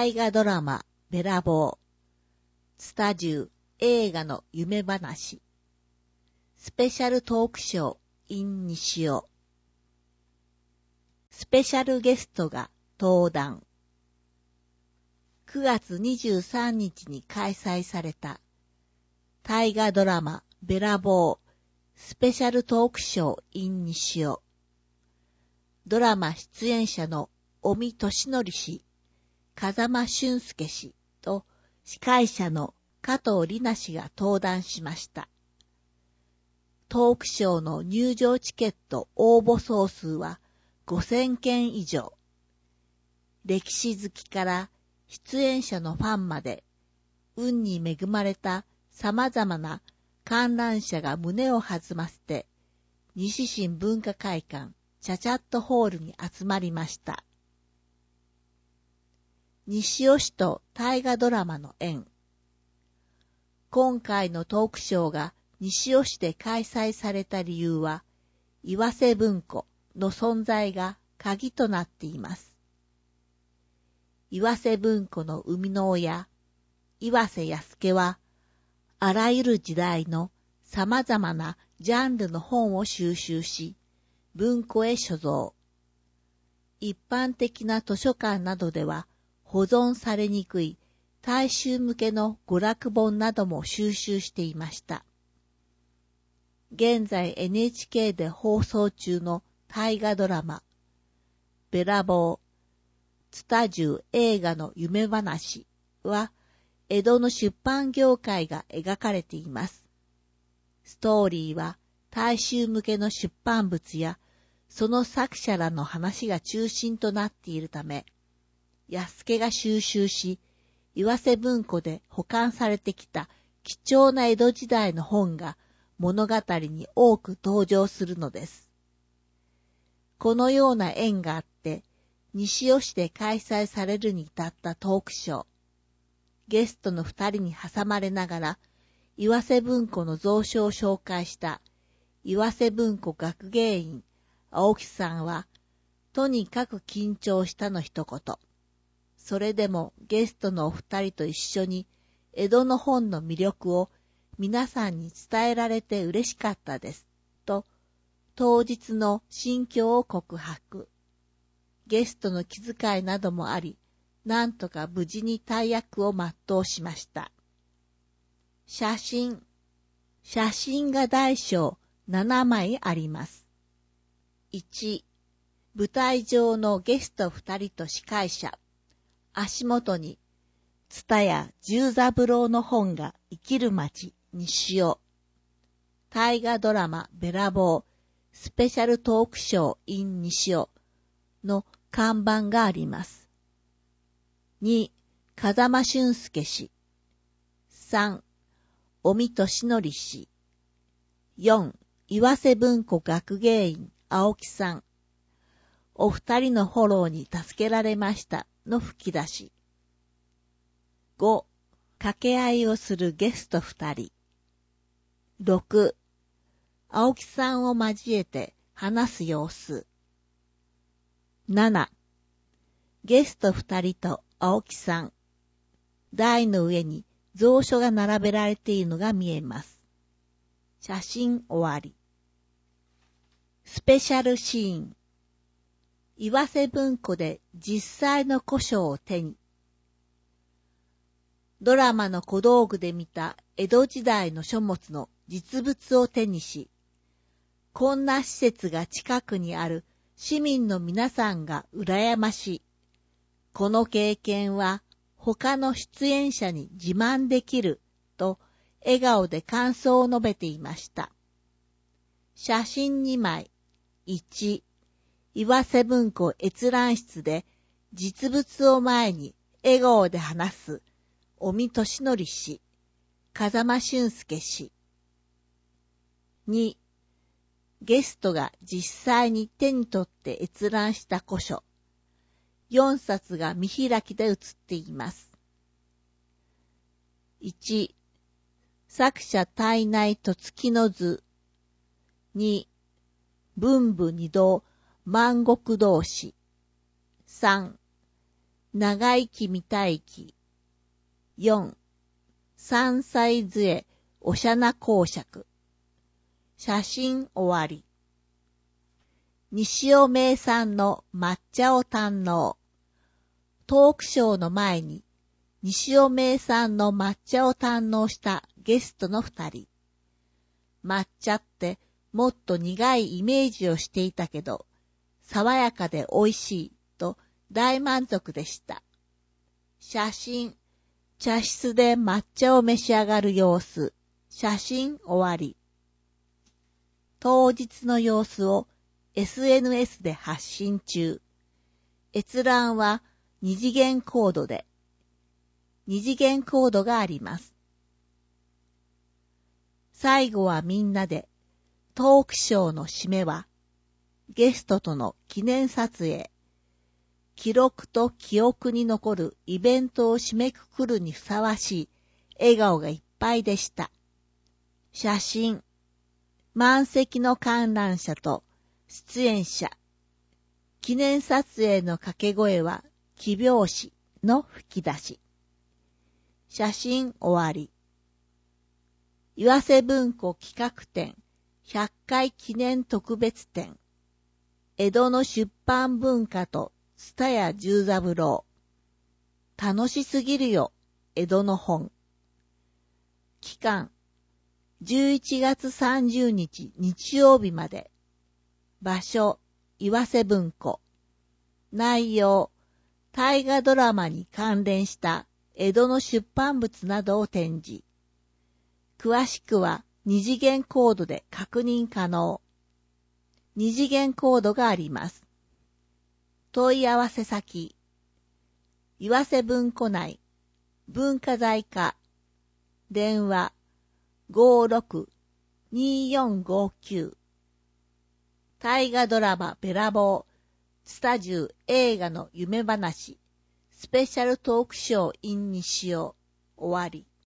大河ドラマべらぼう、スタジュー映画の夢話、スペシャルトークショー in 西尾、スペシャルゲストが登壇。9月23日に開催された大河ドラマべらぼうスペシャルトークショー in 西尾。ドラマ出演者の尾身俊則氏、風間俊介氏と司会者の加藤里奈氏が登壇しました。トークショーの入場チケット応募総数は5000件以上。歴史好きから出演者のファンまで、運に恵まれた様々な観覧者が胸を弾ませて、西新文化会館チャチャットホールに集まりました。西尾市と大河ドラマの縁。今回のトークショーが西尾市で開催された理由は、岩瀬文庫の存在が鍵となっています。岩瀬文庫の生みの親、岩瀬安家は、あらゆる時代の様々なジャンルの本を収集し、文庫へ所蔵。一般的な図書館などでは保存されにくい大衆向けの娯楽本なども収集していました。現在 NHK で放送中の大河ドラマ、べらぼう、ツタジュー映画の夢話は、江戸の出版業界が描かれています。ストーリーは大衆向けの出版物や、その作者らの話が中心となっているため、安家が収集し、岩瀬文庫で保管されてきた貴重な江戸時代の本が物語に多く登場するのです。このような縁があって、西尾市で開催されるに至ったトークショー。ゲストの2人に挟まれながら、岩瀬文庫の蔵書を紹介した岩瀬文庫学芸員、青木さんは、とにかく緊張したの一言。それでもゲストのお二人と一緒に江戸の本の魅力を皆さんに伝えられて嬉しかったです。と、当日の心境を告白。ゲストの気遣いなどもあり、なんとか無事に大役を全うしました。写真が大小7枚あります。1、舞台上のゲスト2人と司会者。足元に、蔦屋十三郎の本が生きる街、西尾。大河ドラマべらぼう、スペシャルトークショー in 西尾の看板があります。2、風間俊介氏。3、尾身俊則氏。4、岩瀬文庫学芸員、青木さん。お二人のフォローに助けられましたの吹き出し。5、掛け合いをするゲスト二人。6、青木さんを交えて話す様子。7、ゲスト二人と青木さん。台の上に蔵書が並べられているのが見えます。写真終わり。スペシャルシーン。岩瀬文庫で実際の古書を手に。ドラマの小道具で見た江戸時代の書物の実物を手にし、こんな施設が近くにある市民の皆さんが羨ましい。この経験は他の出演者に自慢できると笑顔で感想を述べていました。写真2枚。1、岩瀬文庫閲覧室で実物を前に笑顔で話す尾身俊則氏、風間俊介氏。2、ゲストが実際に手に取って閲覧した古書。4冊が見開きで写っています。1、作者体内と月の図。2、文武二道万国同士。3、 長生き見たいき。4、山菜杖おしゃな公爵。写真終わり。西尾名産の抹茶を堪能。トークショーの前に西尾名産の抹茶を堪能したゲストの二人。抹茶ってもっと苦いイメージをしていたけど、爽やかで美味しいと大満足でした。写真、茶室で抹茶を召し上がる様子、写真終わり。当日の様子を SNS で発信中。閲覧は二次元コードで、二次元コードがあります。最後はみんなで、トークショーの締めは、ゲストとの記念撮影、記録と記憶に残るイベントを締めくくるにふさわしい笑顔がいっぱいでした。写真、満席の観覧車と出演者、記念撮影の掛け声は記拍子の吹き出し。写真終わり。岩瀬文庫企画展100回記念特別展。江戸の出版文化と蔦屋十三郎。楽しすぎるよ、江戸の本。期間、11月30日日曜日まで。場所、岩瀬文庫。内容、大河ドラマに関連した江戸の出版物などを展示。詳しくは二次元コードで確認可能。二次元コードがあります。問い合わせ先。岩瀬文庫内、文化財課。電話 56-2459。大河ドラマべらぼう、スタジュ映画の夢話、スペシャルトークショー in 西尾、終わり。